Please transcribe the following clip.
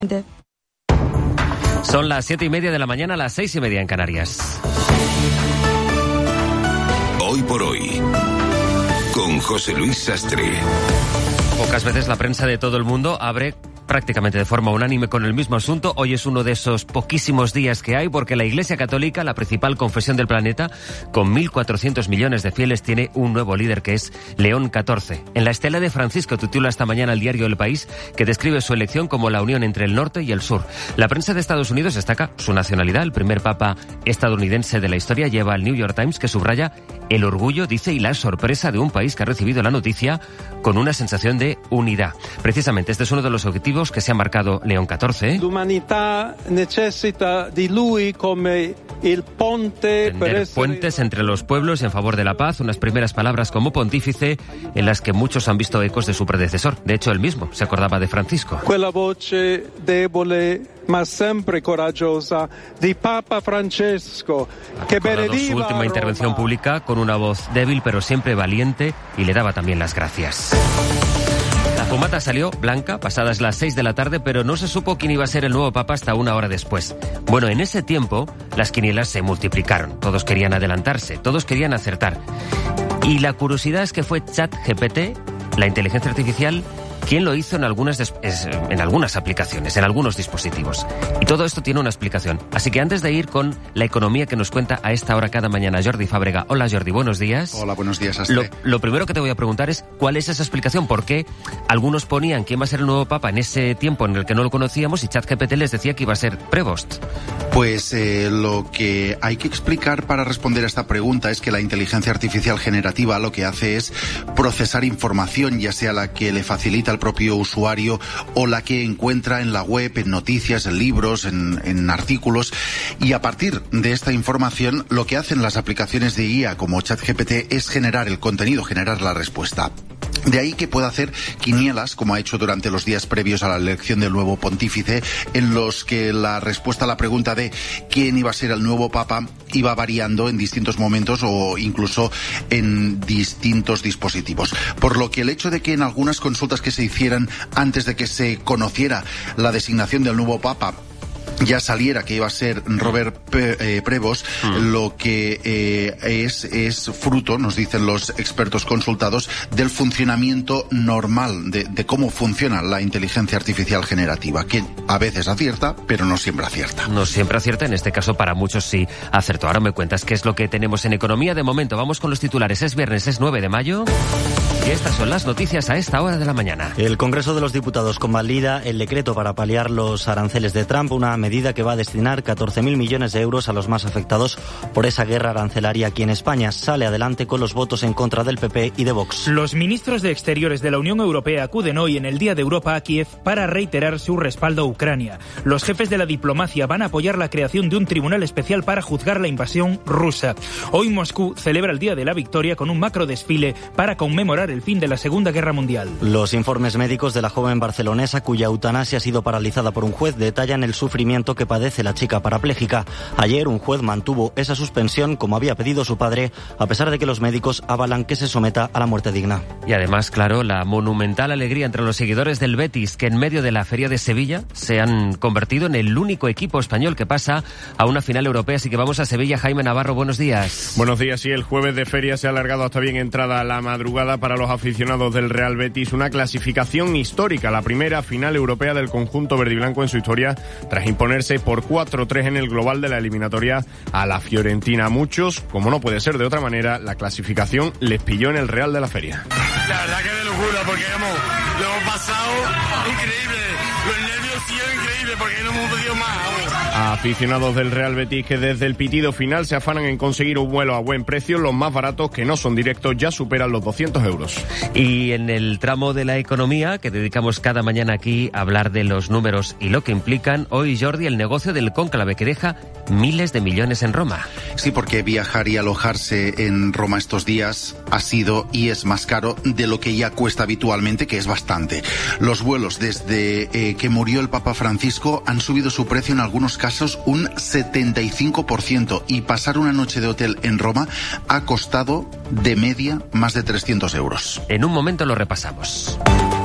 Son las 7:30 de la mañana, las 6:30 en Canarias. Hoy por hoy, con José Luis Sastre. Pocas veces la prensa de todo el mundo abre prácticamente de forma unánime con el mismo asunto. Hoy es uno de esos poquísimos días que hay porque la Iglesia Católica, la principal confesión del planeta, con 1.400 millones de fieles, tiene un nuevo líder que es León XIV. En la estela de Francisco titula esta mañana el diario El País, que describe su elección como la unión entre el norte y el sur. La prensa de Estados Unidos destaca su nacionalidad. El primer papa estadounidense de la historia lleva al New York Times, que subraya el orgullo, dice, y la sorpresa de un país que ha recibido la noticia con una sensación de unidad. Precisamente este es uno de los objetivos que se ha marcado León XIV. L'umanità necessita di lui come il ponte. Tender puentes entre los pueblos en favor de la paz, unas primeras palabras como pontífice en las que muchos han visto ecos de su predecesor. De hecho, él mismo se acordaba de Francisco. Quella voce debole ma sempre coraggiosa di Papa Francesco, que benediva su última intervención pública con una voz débil pero siempre valiente, y le daba también las gracias. La fumata salió blanca pasadas las 6 de la tarde, pero no se supo quién iba a ser el nuevo papa hasta una hora después. Bueno, en ese tiempo las quinielas se multiplicaron. Todos querían adelantarse, todos querían acertar. Y la curiosidad es que fue ChatGPT, la inteligencia artificial, quien lo hizo en algunas aplicaciones, en algunos dispositivos. Y todo esto tiene una explicación. Así que antes de ir con la economía que nos cuenta a esta hora cada mañana Jordi Fábrega. Hola Jordi, buenos días. Hola, buenos días, Astre. Lo primero que te voy a preguntar es ¿cuál es esa explicación? ¿Por qué algunos ponían quién va a ser el nuevo papa en ese tiempo en el que no lo conocíamos y ChatGPT les decía que iba a ser Prevost? Pues lo que hay que explicar para responder a esta pregunta es que la inteligencia artificial generativa lo que hace es procesar información, ya sea la que le facilita al propio usuario o la que encuentra en la web, en noticias, en libros, en artículos, y a partir de esta información lo que hacen las aplicaciones de IA como ChatGPT es generar el contenido, generar la respuesta. De ahí que pueda hacer quinielas, como ha hecho durante los días previos a la elección del nuevo pontífice, en los que la respuesta a la pregunta de quién iba a ser el nuevo papa iba variando en distintos momentos o incluso en distintos dispositivos. Por lo que el hecho de que en algunas consultas que se hicieran antes de que se conociera la designación del nuevo papa ya saliera que iba a ser Robert Prevost, lo que es fruto, nos dicen los expertos consultados, del funcionamiento normal, de cómo funciona la inteligencia artificial generativa, que a veces acierta, pero no siempre acierta. No siempre acierta, en este caso para muchos sí acertó. Ahora me cuentas qué es lo que tenemos en economía. De momento vamos con los titulares. Es viernes, es 9 de mayo. Y estas son las noticias a esta hora de la mañana. El Congreso de los Diputados convalida el decreto para paliar los aranceles de Trump, una medida que va a destinar 14.000 millones de euros a los más afectados por esa guerra arancelaria aquí en España. Sale adelante con los votos en contra del PP y de Vox. Los ministros de Exteriores de la Unión Europea acuden hoy en el Día de Europa a Kiev para reiterar su respaldo a Ucrania. Los jefes de la diplomacia van a apoyar la creación de un tribunal especial para juzgar la invasión rusa. Hoy Moscú celebra el Día de la Victoria con un macrodesfile para conmemorar el fin de la Segunda Guerra Mundial. Los informes médicos de la joven barcelonesa cuya eutanasia ha sido paralizada por un juez detallan el sufrimiento que padece la chica parapléjica. Ayer un juez mantuvo esa suspensión como había pedido su padre, a pesar de que los médicos avalan que se someta a la muerte digna. Y además, claro, la monumental alegría entre los seguidores del Betis, que en medio de la Feria de Sevilla se han convertido en el único equipo español que pasa a una final europea. Así que vamos a Sevilla. Jaime Navarro, buenos días. Buenos días. Sí, el jueves de feria se ha alargado hasta bien entrada la madrugada para los aficionados del Real Betis, una clasificación histórica, la primera final europea del conjunto verdiblanco en su historia, tras imponerse por 4-3 en el global de la eliminatoria a la Fiorentina. A muchos, como no puede ser de otra manera, la clasificación les pilló en el Real de la Feria. La verdad que de locura, porque lo hemos pasado increíble, los nervios siguen increíbles porque no hemos podido más. Aficionados del Real Betis que desde el pitido final se afanan en conseguir un vuelo a buen precio. Los más baratos, que no son directos, ya superan los 200 euros. Y en el tramo de la economía, que dedicamos cada mañana aquí a hablar de los números y lo que implican, hoy, Jordi, el negocio del cónclave que deja miles de millones en Roma. Sí, porque viajar y alojarse en Roma estos días ha sido y es más caro de lo que ya cuesta habitualmente, que es bastante. Los vuelos desde que murió el Papa Francisco han subido su precio en algunos casos un 75%, y pasar una noche de hotel en Roma ha costado de media más de 300 euros. En un momento lo repasamos.